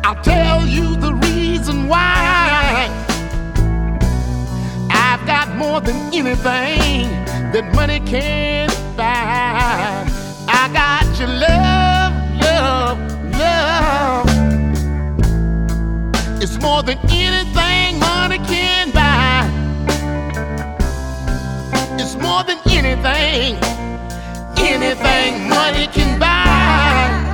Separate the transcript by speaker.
Speaker 1: I'll tell you the reason why. I've got more than anything that money can buy. I got your love, love, love. It's more than anything money can buy. It's more than anything, anything money can buy.